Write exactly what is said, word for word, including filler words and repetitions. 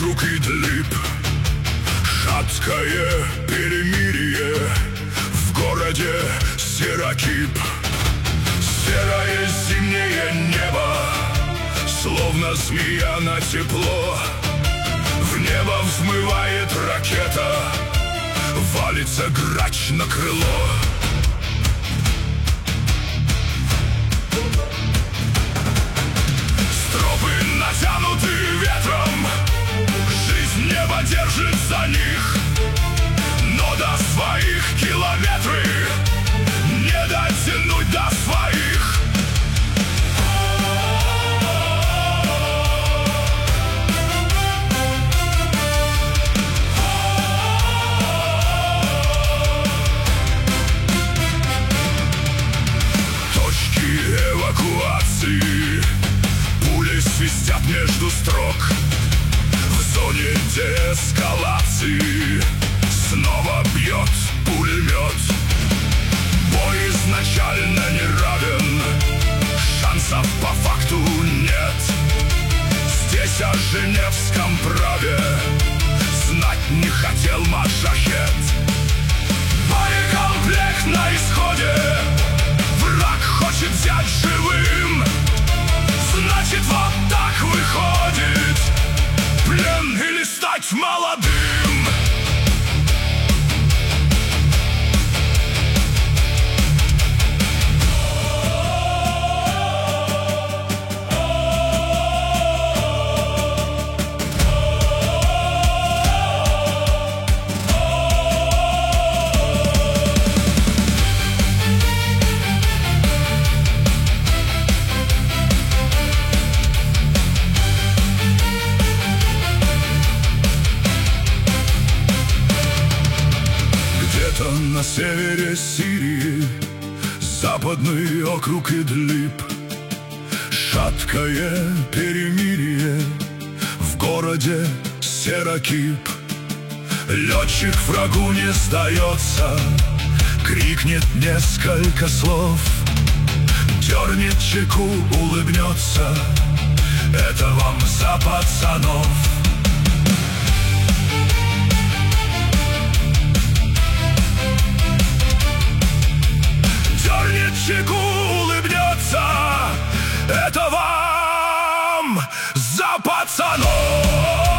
округ Идлиб. Шаткое перемирие в городе Сиракип. Серое зимнее небо, словно змея на тепло. В небо взмывает ракета, валится грач на крыло. Стропы натянуты ветром, жизнь небо держит за них, но до своих километры не дотянуть до своих. Эвакуации, пули свистят между строк. В зоне деэскалации снова бьет пулемет. Бой изначально не равен, шансов по факту нет. Здесь о женевском праве знать не хотел маджахет. Боекомплект на исходе, враг хочет взять живым. Значит, вот так выходит плен или стать молодым. На севере Сирии западный округ Идлиб. Шаткое перемирие в городе Сиракип. Летчик врагу не сдается, крикнет несколько слов, дернет чеку, улыбнется. Это вам за пацанов. Чеку, улыбнется. Это вам за пацанов.